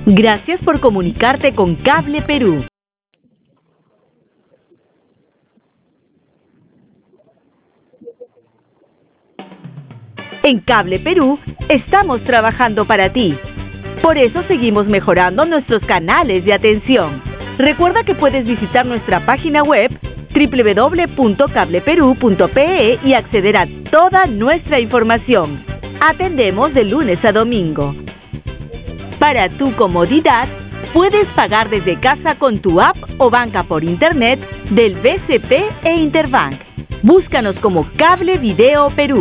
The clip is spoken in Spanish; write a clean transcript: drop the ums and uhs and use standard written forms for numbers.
Gracias por comunicarte con Cable Perú. En Cable Perú estamos trabajando para ti. Por eso seguimos mejorando nuestros canales de atención. Recuerda que puedes visitar nuestra página web www.cableperu.pe y acceder a toda nuestra información. Atendemos de lunes a domingo. Para tu comodidad, puedes pagar desde casa con tu app o banca por internet del BCP e Interbank. Búscanos como Cable Video Perú.